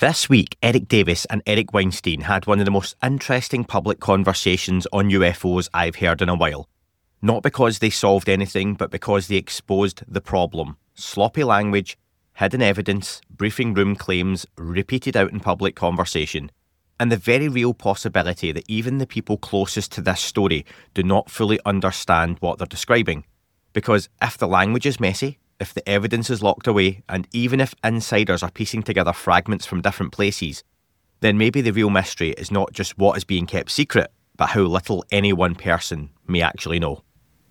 This week, Eric Davis and Eric Weinstein had one of the most interesting public conversations on UFOs I've heard in a while. Not because they solved anything, but because they exposed the problem. Sloppy language, hidden evidence, briefing room claims repeated out in public conversation, and the very real possibility that even the people closest to this story do not fully understand what they're describing. Because if the language is messy, if the evidence is locked away, and even if insiders are piecing together fragments from different places, then maybe the real mystery is not just what is being kept secret, but how little any one person may actually know.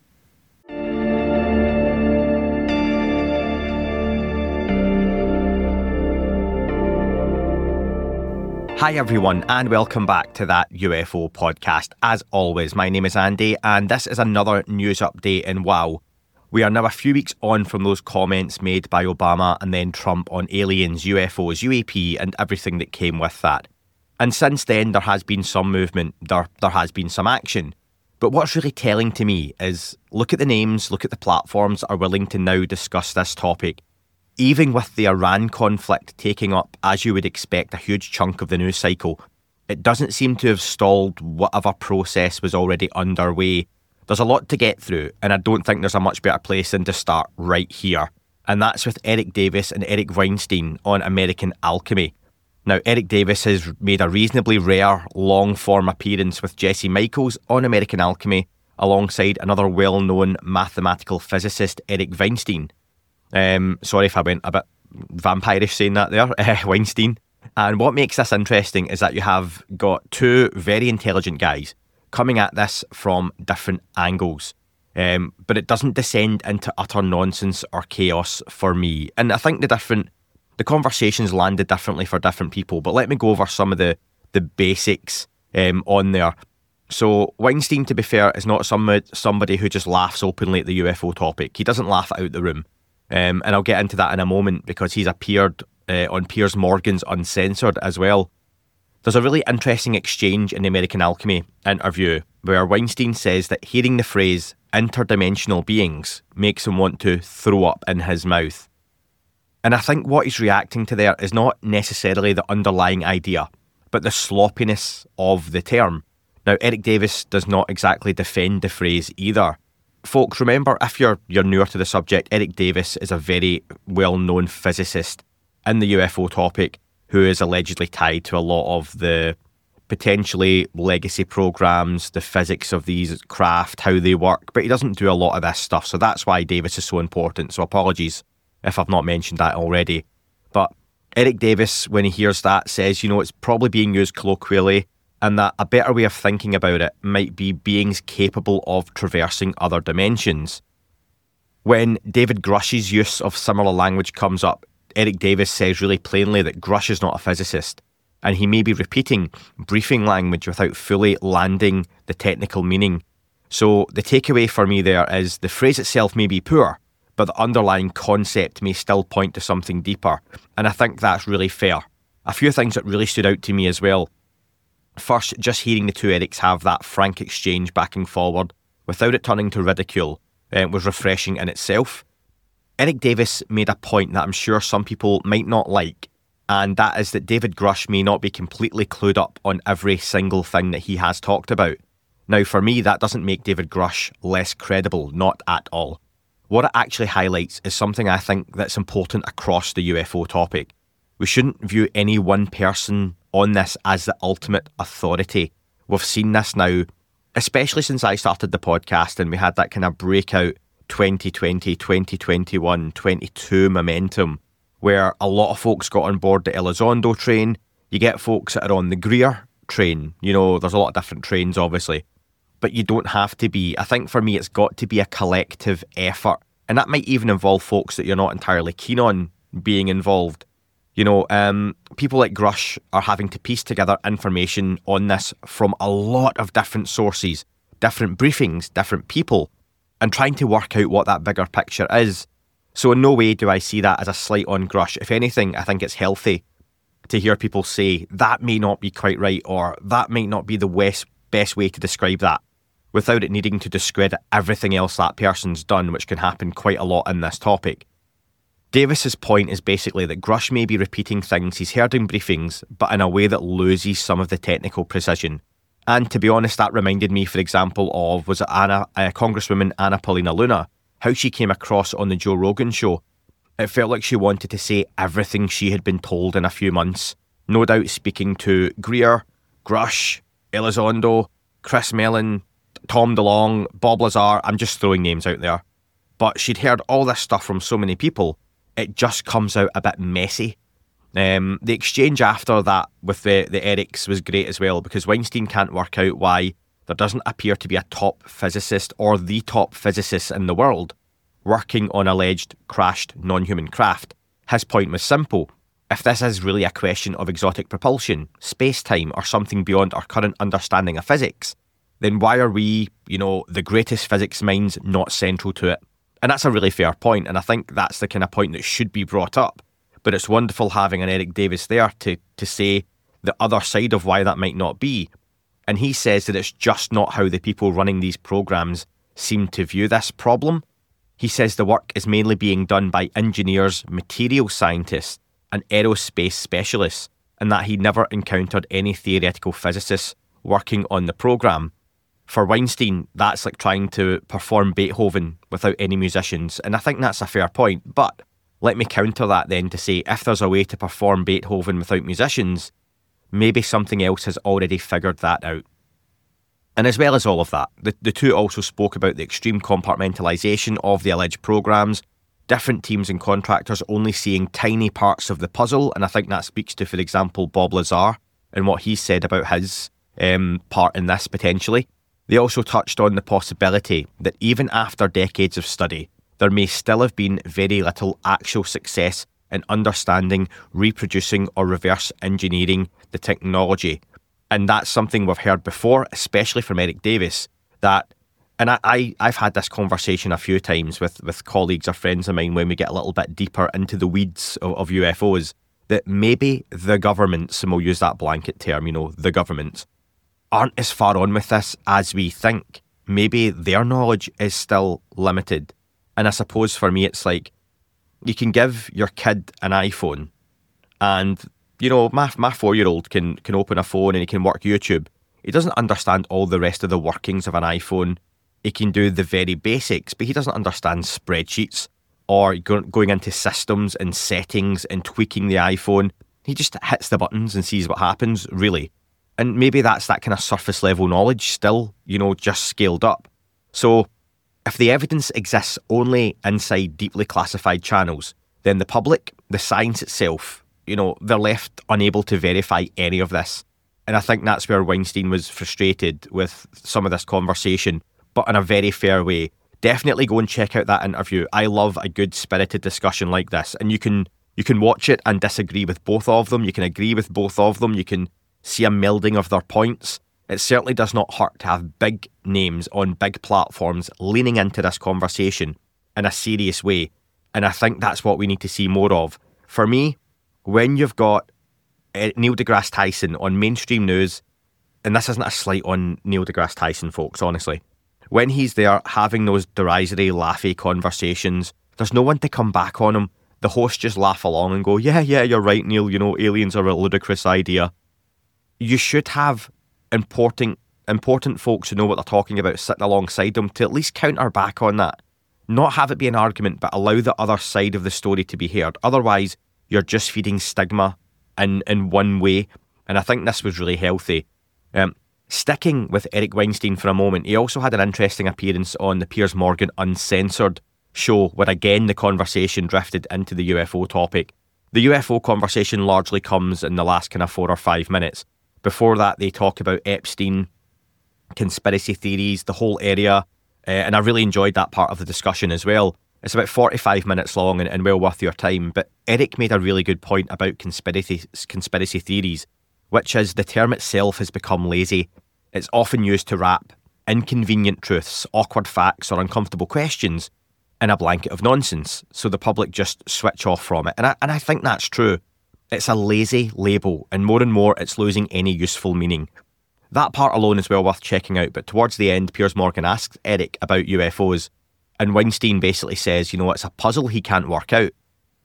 Hi everyone, and welcome back to That UFO Podcast. As always, my name is Andy, and this is another news update in WOW. We are now a few weeks on from those comments made by Obama and then Trump on aliens, UFOs, UAP, and everything that came with that. And since then, there has been some movement, there has been some action. But what's really telling to me is, look at the names, look at the platforms that are willing to now discuss this topic. Even with the Iran conflict taking up, as you would expect, a huge chunk of the news cycle, it doesn't seem to have stalled whatever process was already underway. There's a lot to get through, and I don't think there's a much better place than to start right here. And that's with Eric Davis and Eric Weinstein on American Alchemy. Now, Eric Davis has made a reasonably rare, long-form appearance with Jesse Michaels on American Alchemy, alongside another well-known mathematical physicist, Eric Weinstein. Sorry if I went a bit vampirish saying that there, Weinstein. And what makes this interesting is that you have got two very intelligent guys coming at this from different angles. But it doesn't descend into utter nonsense or chaos for me. And I think the conversations landed differently for different people. But let me go over some of the basics on there. So Weinstein, to be fair, is not somebody who just laughs openly at the UFO topic. He doesn't laugh out the room. And I'll get into that in a moment because he's appeared on Piers Morgan's Uncensored as well. There's a really interesting exchange in the American Alchemy interview where Weinstein says that hearing the phrase interdimensional beings makes him want to throw up in his mouth. And I think what he's reacting to there is not necessarily the underlying idea, but the sloppiness of the term. Now, Eric Davis does not exactly defend the phrase either. Folks, remember, if you're newer to the subject, Eric Davis is a very well-known physicist in the UFO topic who is allegedly tied to a lot of the potentially legacy programs, the physics of these craft, how they work, but he doesn't do a lot of this stuff, so that's why Davis is so important, so apologies if I've not mentioned that already. But Eric Davis, when he hears that, says, it's probably being used colloquially, and that a better way of thinking about it might be beings capable of traversing other dimensions. When David Grush's use of similar language comes up, Eric Davis says really plainly that Grush is not a physicist, and he may be repeating briefing language without fully landing the technical meaning. So the takeaway for me there is the phrase itself may be poor, but the underlying concept may still point to something deeper, and I think that's really fair. A few things that really stood out to me as well. First, just hearing the two Erics have that frank exchange back and forward without it turning to ridicule was refreshing in itself. Eric Davis made a point that I'm sure some people might not like, and that is that David Grush may not be completely clued up on every single thing that he has talked about. Now, for me, that doesn't make David Grush less credible, not at all. What it actually highlights is something I think that's important across the UFO topic. We shouldn't view any one person on this as the ultimate authority. We've seen this now, especially since I started the podcast and we had that kind of breakout 2020, 2021, 22 momentum where a lot of folks got on board the Elizondo train. You get folks that are on the Greer train. There's a lot of different trains, obviously. But you don't have to be. I think for me, it's got to be a collective effort. And that might even involve folks that you're not entirely keen on being involved. People like Grush are having to piece together information on this from a lot of different sources, different briefings, different people, and trying to work out what that bigger picture is. So in no way do I see that as a slight on Grush. If anything, I think it's healthy to hear people say that may not be quite right or that might not be the best way to describe that without it needing to discredit everything else that person's done, which can happen quite a lot in this topic. Davis's point is basically that Grush may be repeating things he's heard in briefings, but in a way that loses some of the technical precision. And to be honest, that reminded me, for example, of, was it Congresswoman Anna Paulina Luna, how she came across on the Joe Rogan show. It felt like she wanted to say everything she had been told in a few months. No doubt speaking to Greer, Grush, Elizondo, Chris Mellon, Tom DeLonge, Bob Lazar, I'm just throwing names out there. But she'd heard all this stuff from so many people, it just comes out a bit messy. The exchange after that with the Erics was great as well, because Weinstein can't work out why there doesn't appear to be a top physicist or the top physicist in the world working on alleged crashed non-human craft. His point was simple. If this is really a question of exotic propulsion, space-time, or something beyond our current understanding of physics, then why are we, the greatest physics minds not central to it? And that's a really fair point, and I think that's the kind of point that should be brought up. But it's wonderful having an Eric Davis there to say the other side of why that might not be. And he says that it's just not how the people running these programs seem to view this problem. He says the work is mainly being done by engineers, material scientists, and aerospace specialists, and that he never encountered any theoretical physicists working on the program. For Weinstein, that's like trying to perform Beethoven without any musicians, and I think that's a fair point. But let me counter that then to say, if there's a way to perform Beethoven without musicians, maybe something else has already figured that out. And as well as all of that, the two also spoke about the extreme compartmentalisation of the alleged programmes, different teams and contractors only seeing tiny parts of the puzzle, and I think that speaks to, for example, Bob Lazar and what he said about his part in this potentially. They also touched on the possibility that even after decades of study, there may still have been very little actual success in understanding, reproducing or reverse engineering the technology. And that's something we've heard before, especially from Eric Davis, that, and I've had this conversation a few times with colleagues or friends of mine when we get a little bit deeper into the weeds of UFOs, that maybe the governments, and we'll use that blanket term, the governments, aren't as far on with this as we think. Maybe their knowledge is still limited. And I suppose for me, it's like, you can give your kid an iPhone and, my 4-year-old can open a phone and he can work YouTube. He doesn't understand all the rest of the workings of an iPhone. He can do the very basics, but he doesn't understand spreadsheets or going into systems and settings and tweaking the iPhone. He just hits the buttons and sees what happens, really. And maybe that's that kind of surface level knowledge still, just scaled up. So if the evidence exists only inside deeply classified channels, then the public, the science itself, they're left unable to verify any of this. And I think that's where Weinstein was frustrated with some of this conversation, but in a very fair way. Definitely go and check out that interview. I love a good spirited discussion like this. And you can watch it and disagree with both of them. You can agree with both of them. You can see a melding of their points. It certainly does not hurt to have big names on big platforms leaning into this conversation in a serious way. And I think that's what we need to see more of. For me, when you've got Neil deGrasse Tyson on mainstream news, and this isn't a slight on Neil deGrasse Tyson, folks, honestly, when he's there having those derisory, laughy conversations, there's no one to come back on him. The hosts just laugh along and go, yeah, you're right, Neil, aliens are a ludicrous idea. You should have important folks who know what they're talking about sitting alongside them to at least counter back on that. Not have it be an argument, but allow the other side of the story to be heard. Otherwise, you're just feeding stigma in one way. And I think this was really healthy. Sticking with Eric Weinstein for a moment, he also had an interesting appearance on the Piers Morgan Uncensored show, where again the conversation drifted into the UFO topic. The UFO conversation largely comes in the last kind of 4 or 5 minutes. Before that, they talk about Epstein, conspiracy theories, the whole area, and I really enjoyed that part of the discussion as well. It's about 45 minutes long and well worth your time, but Eric made a really good point about conspiracy theories, which is the term itself has become lazy. It's often used to wrap inconvenient truths, awkward facts, or uncomfortable questions in a blanket of nonsense, so the public just switch off from it. And I think that's true. It's a lazy label, and more it's losing any useful meaning. That part alone is well worth checking out, but towards the end, Piers Morgan asks Eric about UFOs, and Weinstein basically says, it's a puzzle he can't work out.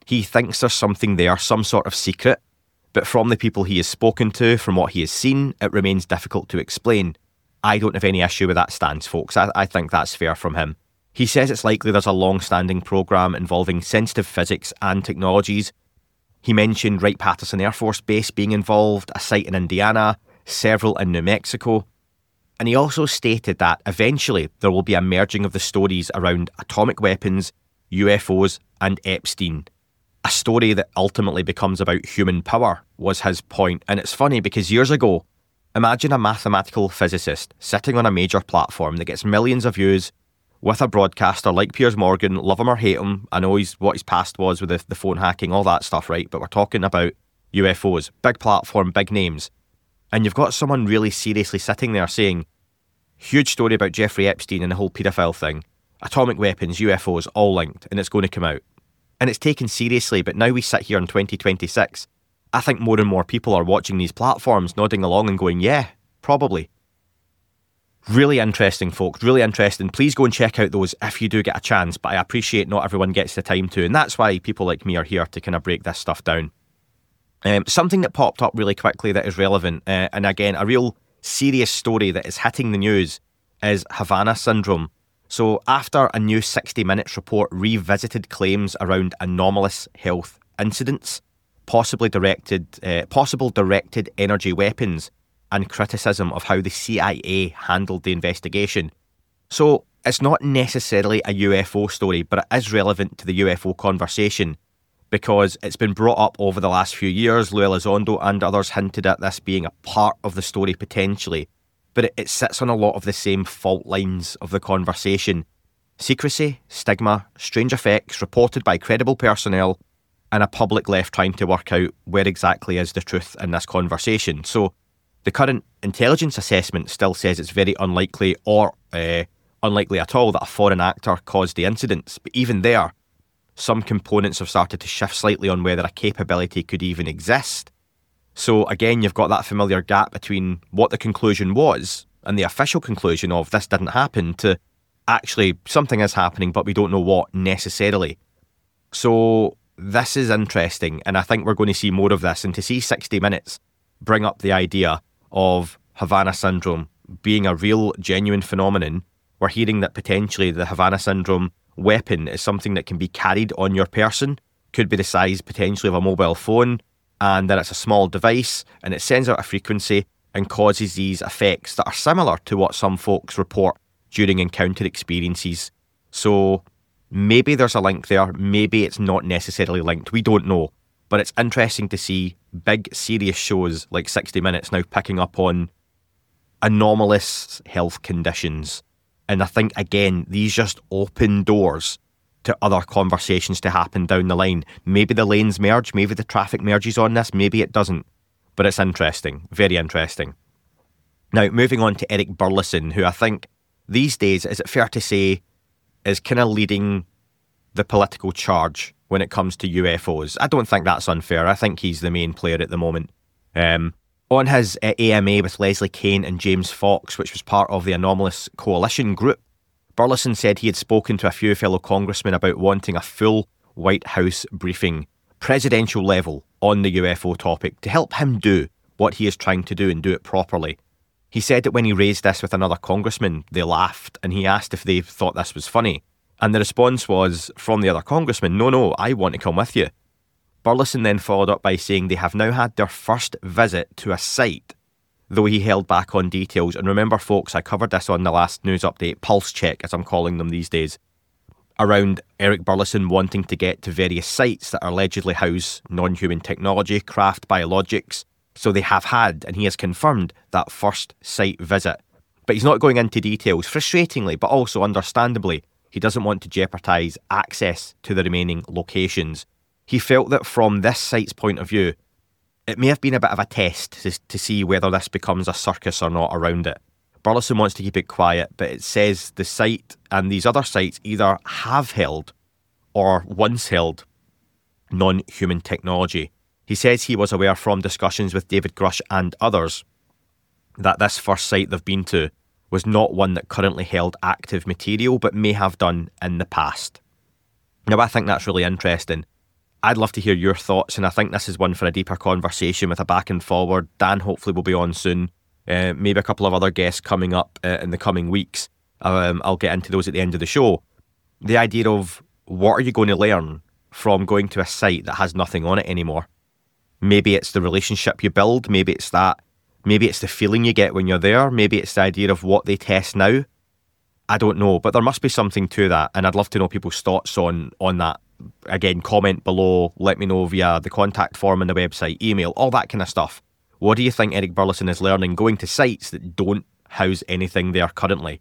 He thinks there's something there, some sort of secret, but from the people he has spoken to, from what he has seen, it remains difficult to explain. I don't have any issue with that stance, folks. I think that's fair from him. He says it's likely there's a long-standing programme involving sensitive physics and technologies. He mentioned Wright-Patterson Air Force Base being involved, a site in Indiana, several in New Mexico. And he also stated that eventually there will be a merging of the stories around atomic weapons, UFOs and Epstein. A story that ultimately becomes about human power was his point. And it's funny because years ago, imagine a mathematical physicist sitting on a major platform that gets millions of views with a broadcaster like Piers Morgan, love him or hate him. I know what his past was with the phone hacking, all that stuff, right? But we're talking about UFOs, big platform, big names. And you've got someone really seriously sitting there saying, huge story about Jeffrey Epstein and the whole paedophile thing. Atomic weapons, UFOs, all linked, and it's going to come out. And it's taken seriously, but now we sit here in 2026. I think more and more people are watching these platforms, nodding along and going, yeah, probably. Really interesting, folks, really interesting. Please go and check out those if you do get a chance, but I appreciate not everyone gets the time to, and that's why people like me are here to kind of break this stuff down. Something that popped up really quickly that is relevant, and again, a real serious story that is hitting the news is Havana syndrome. So after a new 60 Minutes report revisited claims around anomalous health incidents, possible directed energy weapons, and criticism of how the CIA handled the investigation. So it's not necessarily a UFO story, but it is relevant to the UFO conversation because it's been brought up over the last few years. Lou Elizondo and others hinted at this being a part of the story potentially, but it sits on a lot of the same fault lines of the conversation. Secrecy, stigma, strange effects reported by credible personnel, and a public left trying to work out where exactly is the truth in this conversation. So the current intelligence assessment still says it's very unlikely or unlikely at all that a foreign actor caused the incidents. But even there, some components have started to shift slightly on whether a capability could even exist. So again, you've got that familiar gap between what the conclusion was and the official conclusion of this didn't happen to actually something is happening, but we don't know what necessarily. So this is interesting, and I think we're going to see more of this. And to see 60 Minutes bring up the idea of Havana syndrome being a real, genuine phenomenon, we're hearing that potentially the Havana syndrome weapon is something that can be carried on your person, could be the size potentially of a mobile phone, and that it's a small device and it sends out a frequency and causes these effects that are similar to what some folks report during encounter experiences. So maybe there's a link there, maybe it's not necessarily linked, we don't know. But it's interesting to see big, serious shows like 60 Minutes now picking up on anomalous health conditions. And I think, again, these just open doors to other conversations to happen down the line. Maybe the lanes merge, maybe the traffic merges on this, maybe it doesn't. But it's interesting, very interesting. Now, moving on to Eric Burlison, who I think these days, is it fair to say, is kind of leading the political charge when it comes to UFOs. I don't think that's unfair. I think he's the main player at the moment. On his AMA with Leslie Kean and James Fox, which was part of the Anomalous Coalition group, Burlison said he had spoken to a few fellow congressmen about wanting a full White House briefing, presidential level, on the UFO topic to help him do what he is trying to do and do it properly. He said that when he raised this with another congressman, they laughed and he asked if they thought this was funny. And the response was from the other congressman, no, I want to come with you. Burlison then followed up by saying they have now had their first visit to a site, though he held back on details. And remember, folks, I covered this on the last news update, Pulse Check, as I'm calling them these days, around Eric Burlison wanting to get to various sites that allegedly house non-human technology, craft, biologics. So they have had, and he has confirmed, that first site visit. But he's not going into details, frustratingly, but also understandably. He doesn't want to jeopardise access to the remaining locations. He felt that from this site's point of view, it may have been a bit of a test to see whether this becomes a circus or not around it. Burlison wants to keep it quiet, but it says the site and these other sites either have held or once held non-human technology. He says he was aware from discussions with David Grush and others that this first site they've been to was not one that currently held active material, but may have done in the past. Now, I think that's really interesting. I'd love to hear your thoughts, and I think this is one for a deeper conversation with a back and forward. Dan hopefully will be on soon. Maybe a couple of other guests coming up in the coming weeks. I'll get into those at the end of the show. The idea of what are you going to learn from going to a site that has nothing on it anymore? Maybe it's the relationship you build. Maybe it's that. Maybe it's the feeling you get when you're there. Maybe it's the idea of what they test now. I don't know, but there must be something to that, and I'd love to know people's thoughts on that. Again, comment below, let me know via the contact form on the website, email, all that kind of stuff. What do you think Eric Burlison is learning going to sites that don't house anything there currently?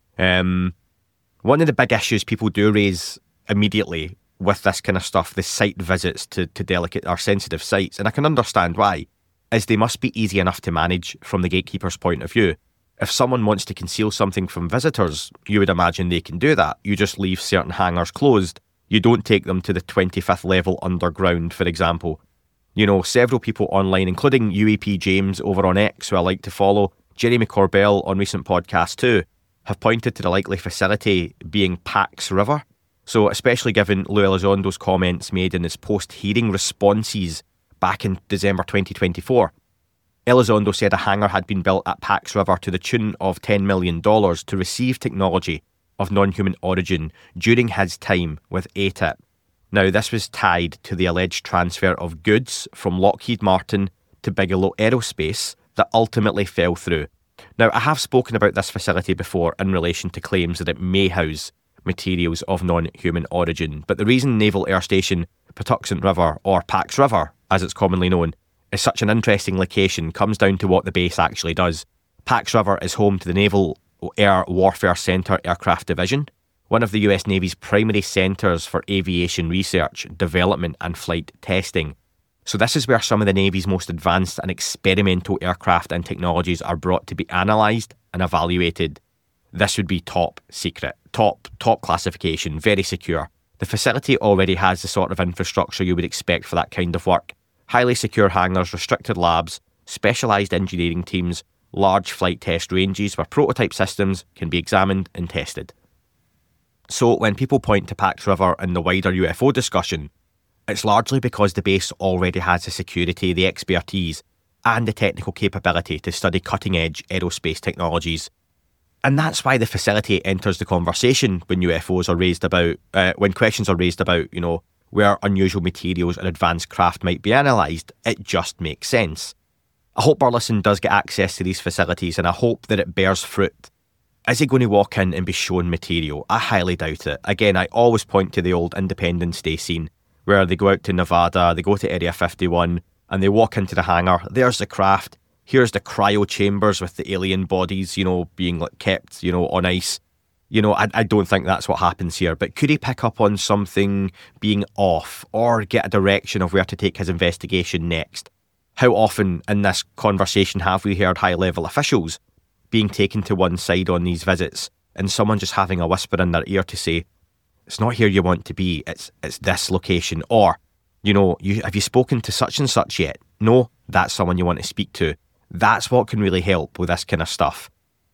One of the big issues people do raise immediately with this kind of stuff, the site visits to delicate or sensitive sites, and I can understand why, is they must be easy enough to manage from the gatekeeper's point of view. If someone wants to conceal something from visitors, you would imagine they can do that. You just leave certain hangars closed. You don't take them to the 25th level underground, for example. You know, several people online, including UAP James over on X, who I like to follow, Jeremy Corbell on recent podcasts too, have pointed to the likely facility being Pax River. So especially given Lou Elizondo's comments made in his post-hearing responses back in December 2024. Elizondo said a hangar had been built at Pax River to the tune of $10 million to receive technology of non-human origin during his time with ATIP. Now, this was tied to the alleged transfer of goods from Lockheed Martin to Bigelow Aerospace that ultimately fell through. Now, I have spoken about this facility before in relation to claims that it may house materials of non-human origin, but the reason Naval Air Station Patuxent River, or Pax River as it's commonly known, is such an interesting location comes down to what the base actually does. Pax River is home to the Naval Air Warfare Center Aircraft Division, one of the US Navy's primary centres for aviation research, development and flight testing. So this is where some of the Navy's most advanced and experimental aircraft and technologies are brought to be analysed and evaluated. This would be top secret, top classification, very secure. The facility already has the sort of infrastructure you would expect for that kind of work. Highly secure hangars, restricted labs, specialised engineering teams, large flight test ranges where prototype systems can be examined and tested. So when people point to Pax River in the wider UFO discussion, it's largely because the base already has the security, the expertise, and the technical capability to study cutting-edge aerospace technologies. And that's why the facility enters the conversation when UFOs are raised about, when questions are raised about, where unusual materials and advanced craft might be analysed. It just makes sense. I hope Burleson does get access to these facilities, and I hope that it bears fruit. Is he going to walk in and be shown material? I highly doubt it. Again, I always point to the old Independence Day scene, where they go out to Nevada, they go to Area 51, and they walk into the hangar. There's the craft. Here's the cryo chambers with the alien bodies, being kept, on ice. I don't think that's what happens here. But could he pick up on something being off or get a direction of where to take his investigation next? How often in this conversation have we heard high-level officials being taken to one side on these visits and someone just having a whisper in their ear to say, it's not here you want to be, it's this location. Or, have you spoken to such and such yet? No, that's someone you want to speak to. That's what can really help with this kind of stuff.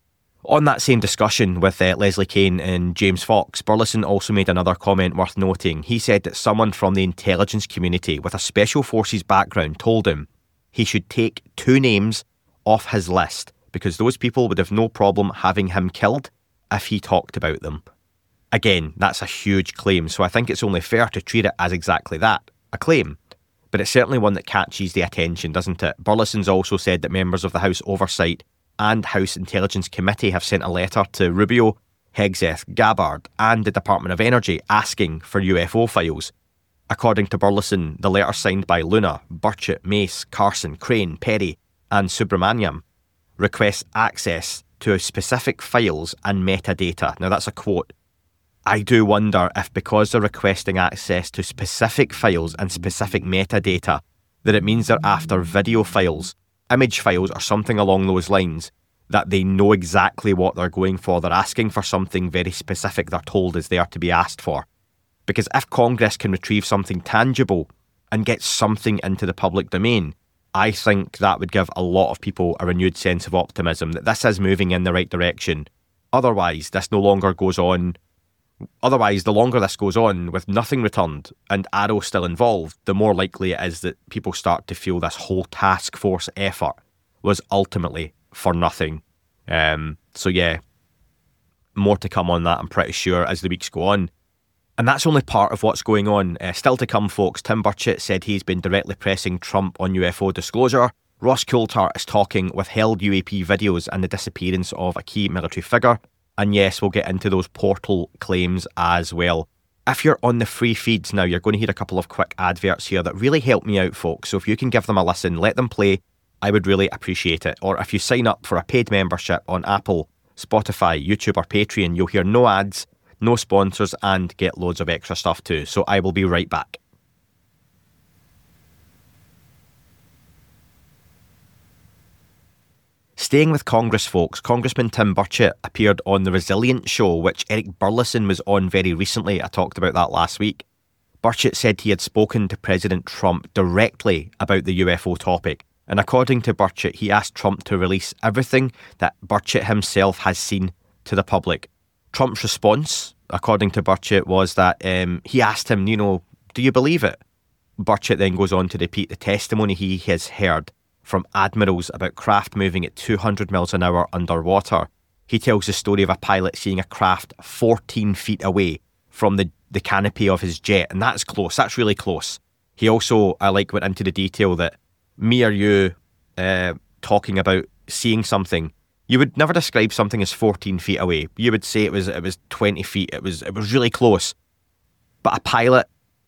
On that same discussion with Leslie Kane and James Fox, Burleson also made another comment worth noting. He said that someone from the intelligence community with a special forces background told him he should take 2 names off his list because those people would have no problem having him killed if he talked about them. Again, that's a huge claim, so I think it's only fair to treat it as exactly that, a claim. But it's certainly one that catches the attention, doesn't it? Burleson's also said that members of the House Oversight and House Intelligence Committee have sent a letter to Rubio, Hegseth, Gabbard and the Department of Energy asking for UFO files. According to Burleson, the letter signed by Luna, Burchett, Mace, Carson, Crane, Perry and Subramaniam requests access to specific files and metadata. Now that's a quote. I do wonder if because they're requesting access to specific files and specific metadata, that it means they're after video files, image files or something along those lines, that they know exactly what they're going for. They're asking for something very specific they're told is there to be asked for. Because if Congress can retrieve something tangible and get something into the public domain, I think that would give a lot of people a renewed sense of optimism that this is moving in the right direction. Otherwise, this no longer goes on Otherwise, the longer this goes on with nothing returned and AARO still involved, the more likely it is that people start to feel this whole task force effort was ultimately for nothing. So yeah, more to come on that, I'm pretty sure, as the weeks go on. And that's only part of what's going on. Still to come, folks. Tim Burchett said he's been directly pressing Trump on UFO disclosure. Ross Coulter is talking withheld UAP videos and the disappearance of a key military figure. And yes, we'll get into those portal claims as well. If you're on the free feeds now, you're going to hear a couple of quick adverts here that really help me out, folks. So if you can give them a listen, let them play, I would really appreciate it. Or if you sign up for a paid membership on Apple, Spotify, YouTube or Patreon, you'll hear no ads, no sponsors, and get loads of extra stuff too. So I will be right back. Staying with Congress, folks, Congressman Tim Burchett appeared on The Resilient Show, which Eric Burlison was on very recently. I talked about that last week. Burchett said he had spoken to President Trump directly about the UFO topic. And according to Burchett, he asked Trump to release everything that Burchett himself has seen to the public. Trump's response, according to Burchett, was that he asked him, do you believe it? Burchett then goes on to repeat the testimony he has heard from admirals about craft moving at 200 miles an hour underwater. He tells the story of a pilot seeing a craft 14 feet away from the canopy of his jet, and that's close, that's really close. He also, went into the detail that me or you talking about seeing something, you would never describe something as 14 feet away. You would say it was 20 feet, it was really close. But a pilot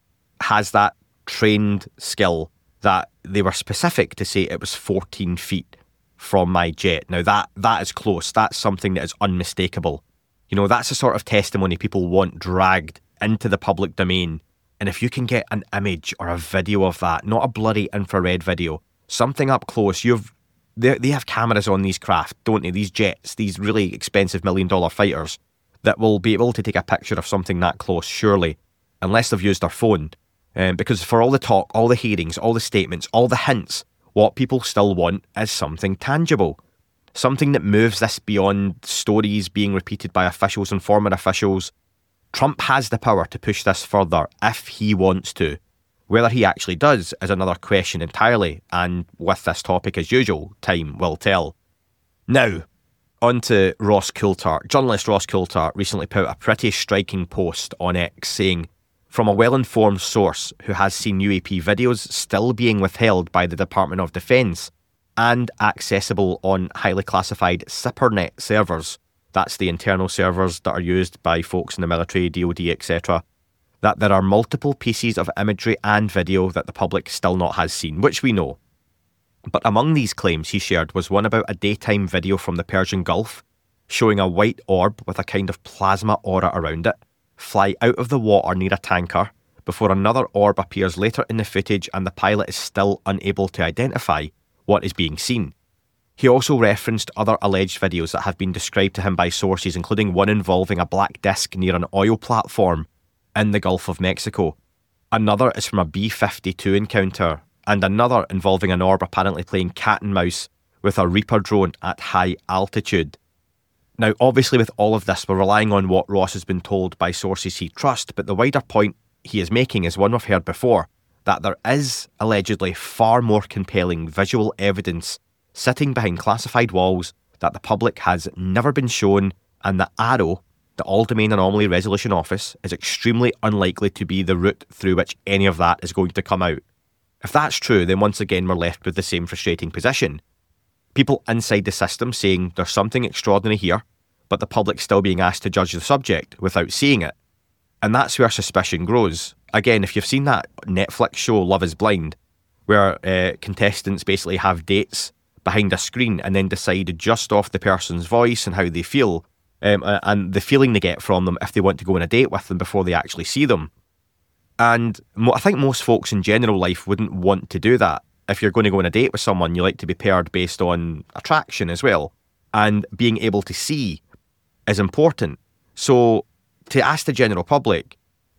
has that trained skill that they were specific to say it was 14 feet from my jet. Now that is close. That's something that is unmistakable. That's the sort of testimony people want dragged into the public domain. And if you can get an image or a video of that, not a blurry infrared video, something up close, they have cameras on these craft, don't they? These jets, these really expensive $1 million fighters that will be able to take a picture of something that close, surely, unless they've used their phone. Because for all the talk, all the hearings, all the statements, all the hints, what people still want is something tangible. Something that moves this beyond stories being repeated by officials and former officials. Trump has the power to push this further if he wants to. Whether he actually does is another question entirely, and with this topic as usual, time will tell. Now, on to Ross Coulter. Journalist Ross Coulter recently put a pretty striking post on X saying, from a well-informed source who has seen UAP videos still being withheld by the Department of Defence and accessible on highly classified SIPRNet servers, that's the internal servers that are used by folks in the military, DoD, etc., that there are multiple pieces of imagery and video that the public still not has seen, which we know. But among these claims he shared was one about a daytime video from the Persian Gulf showing a white orb with a kind of plasma aura around it fly out of the water near a tanker before another orb appears later in the footage and the pilot is still unable to identify what is being seen. He also referenced other alleged videos that have been described to him by sources, including one involving a black disc near an oil platform in the Gulf of Mexico. Another is from a B-52 encounter, and another involving an orb apparently playing cat and mouse with a Reaper drone at high altitude. Now, obviously with all of this, we're relying on what Ross has been told by sources he trusts, but the wider point he is making is one we've heard before, that there is allegedly far more compelling visual evidence sitting behind classified walls that the public has never been shown, and that AARO, the All-Domain Anomaly Resolution Office, is extremely unlikely to be the route through which any of that is going to come out. If that's true, then once again we're left with the same frustrating position. People inside the system saying there's something extraordinary here, but the public still being asked to judge the subject without seeing it. And that's where suspicion grows. Again, if you've seen that Netflix show Love is Blind, where contestants basically have dates behind a screen and then decide just off the person's voice and how they feel, and the feeling they get from them if they want to go on a date with them before they actually see them. And I think most folks in general life wouldn't want to do that. If you're going to go on a date with someone, you like to be paired based on attraction as well. And being able to see is important. So to ask the general public,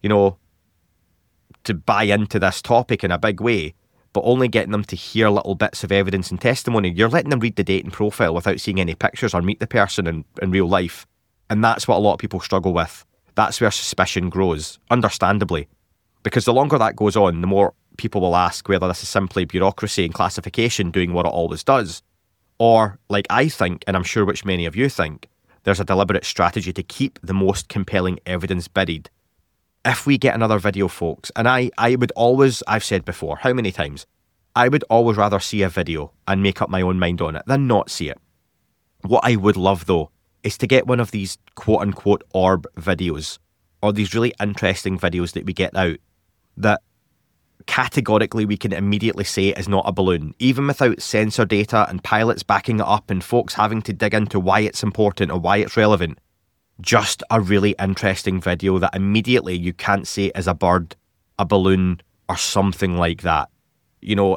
to buy into this topic in a big way, but only getting them to hear little bits of evidence and testimony, you're letting them read the date and profile without seeing any pictures or meet the person in real life. And that's what a lot of people struggle with. that's where suspicion grows, understandably. Because the longer that goes on, the more people will ask whether this is simply bureaucracy and classification doing what it always does, or, like I think, and I'm sure which many of you think, there's a deliberate strategy to keep the most compelling evidence buried. If we get another video, folks, and I would always, I've said before, how many times, I would always rather see a video and make up my own mind on it than not see it. What I would love, though, is to get one of these quote-unquote orb videos, or these really interesting videos that we get out, that categorically we can immediately say is not a balloon, even without sensor data and pilots backing it up and folks having to dig into why it's important or why it's relevant. Just a really interesting video that immediately you can't say is a bird, a balloon, or something like that. You know,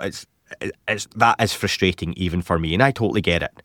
that is frustrating even for me, and I totally get it.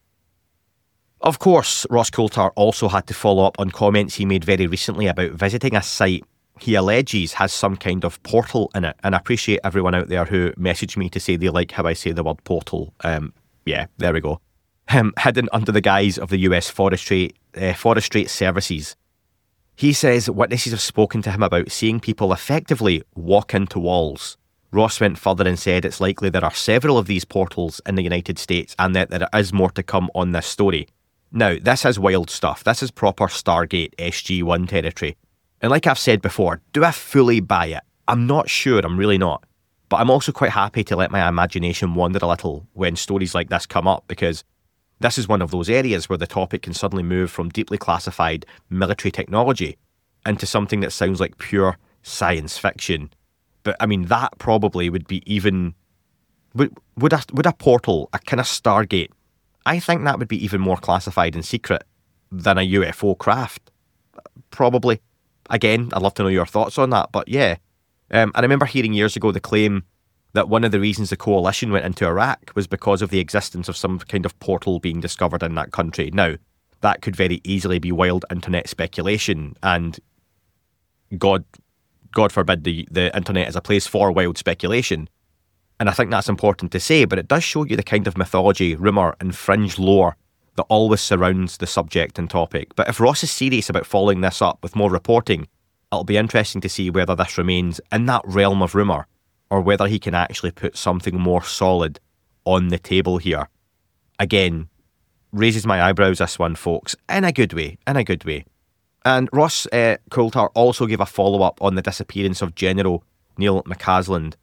Of course, Ross Coulter also had to follow up on comments he made very recently about visiting a site he alleges has some kind of portal in it, and I appreciate everyone out there who messaged me to say they like how I say the word portal. Yeah, there we go. Hidden under the guise of the US Forestry Services. He says witnesses have spoken to him about seeing people effectively walk into walls. Ross went further and said it's likely there are several of these portals in the United States and that there is more to come on this story. Now, this is wild stuff. This is proper Stargate SG-1 territory. And like I've said before, do I fully buy it? I'm not sure, I'm really not. But I'm also quite happy to let my imagination wander a little when stories like this come up, because this is one of those areas where the topic can suddenly move from deeply classified military technology into something that sounds like pure science fiction. But I mean, that probably would be even... Would a portal, a kind of Stargate, I think that would be even more classified and secret than a UFO craft. Probably. Again, I'd love to know your thoughts on that, but yeah. I remember hearing years ago the claim that one of the reasons the coalition went into Iraq was because of the existence of some kind of portal being discovered in that country. Now, that could very easily be wild internet speculation, and God forbid the internet is a place for wild speculation. And I think that's important to say, but it does show you the kind of mythology, rumour and fringe lore that always surrounds the subject and topic. But if Ross is serious about following this up with more reporting, it'll be interesting to see whether this remains in that realm of rumour or whether he can actually put something more solid on the table here. Again, raises my eyebrows, this one, folks, in a good way. And Ross Coulter also gave a follow-up on the disappearance of General Neil McCausland.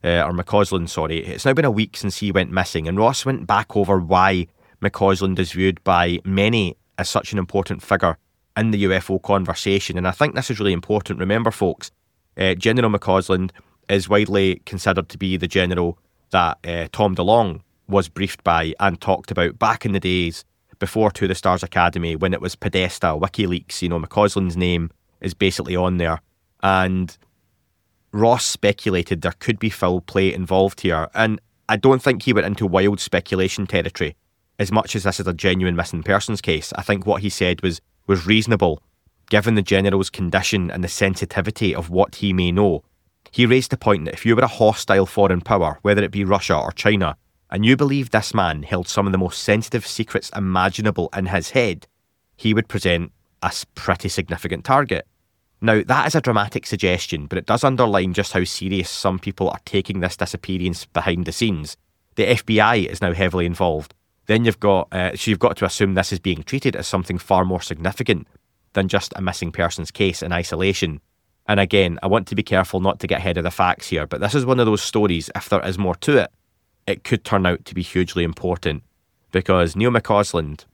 It's now been a week since he went missing, and Ross went back over why McCausland is viewed by many as such an important figure in the UFO conversation. And I think this is really important. Remember, folks, General McCausland is widely considered to be the general that Tom DeLonge was briefed by and talked about back in the days before To the Stars Academy, when it was Podesta, WikiLeaks. You know, McCausland's name is basically on there. And Ross speculated there could be foul play involved here. And I don't think he went into wild speculation territory as much as this is a genuine missing persons case. I think what he said was reasonable, given the general's condition and the sensitivity of what he may know. He raised the point that if you were a hostile foreign power, whether it be Russia or China, and you believed this man held some of the most sensitive secrets imaginable in his head, he would present a pretty significant target. Now, that is a dramatic suggestion, but it does underline just how serious some people are taking this disappearance behind the scenes. The FBI is now heavily involved. Then you've got to assume this is being treated as something far more significant than just a missing persons case in isolation. And again, I want to be careful not to get ahead of the facts here, but this is one of those stories, if there is more to it, it could turn out to be hugely important, because Neil McCausland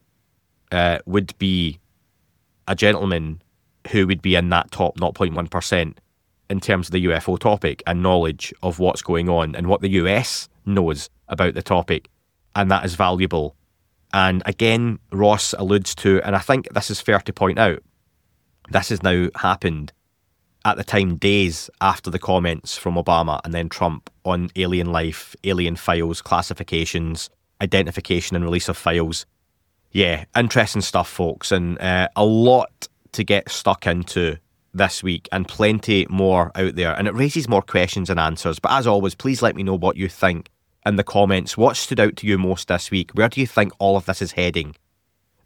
would be a gentleman who would be in that top 0.1% in terms of the UFO topic and knowledge of what's going on and what the US knows about the topic. And that is valuable. And again, Ross alludes to, and I think this is fair to point out, this has now happened at the time days after the comments from Obama and then Trump on alien life, alien files, classifications, identification and release of files. Yeah, interesting stuff, folks, and a lot to get stuck into this week and plenty more out there. And it raises more questions and answers. But as always, please let me know what you think in the comments. What stood out to you most this week? Where do you think all of this is heading?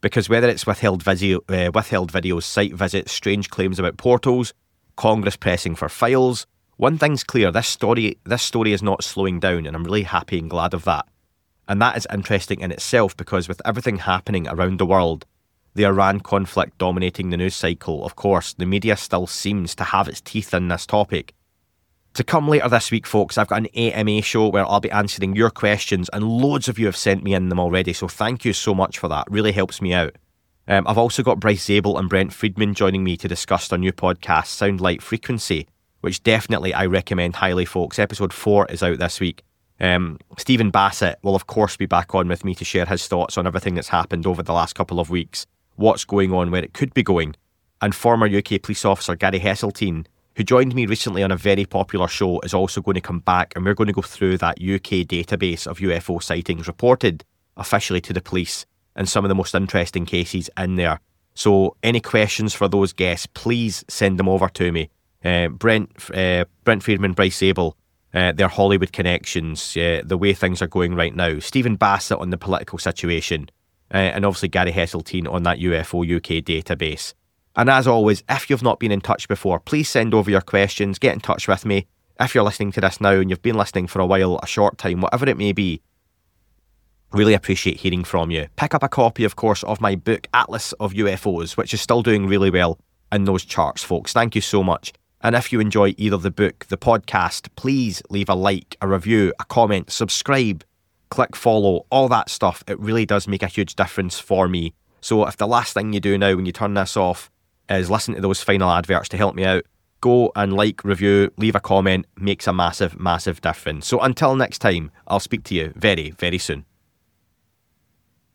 Because whether it's withheld videos, site visits, strange claims about portals, Congress pressing for files, one thing's clear, this story is not slowing down, and I'm really happy and glad of that. And that is interesting in itself, because with everything happening around the world, the Iran conflict dominating the news cycle, of course, the media still seems to have its teeth in this topic. To come later this week, folks, I've got an AMA show where I'll be answering your questions, and loads of you have sent me in them already, so thank you so much for that. It really helps me out. I've also got Bryce Zabel and Brent Friedman joining me to discuss their new podcast, Sound Light Frequency, which definitely I recommend highly, folks. Episode 4 is out this week. Stephen Bassett will, of course, be back on with me to share his thoughts on everything that's happened over the last couple of weeks, what's going on, where it could be going. And former UK police officer Gary Heseltine, who joined me recently on a very popular show, is also going to come back, and we're going to go through that UK database of UFO sightings reported officially to the police and some of the most interesting cases in there. So any questions for those guests, please send them over to me. Brent Friedman, Bryce Zabel, their Hollywood connections, the way things are going right now. Stephen Bassett on the political situation, and obviously Gary Heseltine on that UFO UK database. And as always, if you've not been in touch before, please send over your questions, get in touch with me. If you're listening to this now and you've been listening for a while, a short time, whatever it may be, really appreciate hearing from you. Pick up a copy, of course, of my book, Atlas of UFOs, which is still doing really well in those charts, folks. Thank you so much. And if you enjoy either the book, the podcast, please leave a like, a review, a comment, subscribe, click follow, all that stuff. It really does make a huge difference for me. So if the last thing you do now when you turn this off is listen to those final adverts to help me out, go and like, review, leave a comment. Makes a massive, massive difference. So until next time, I'll speak to you very, very soon.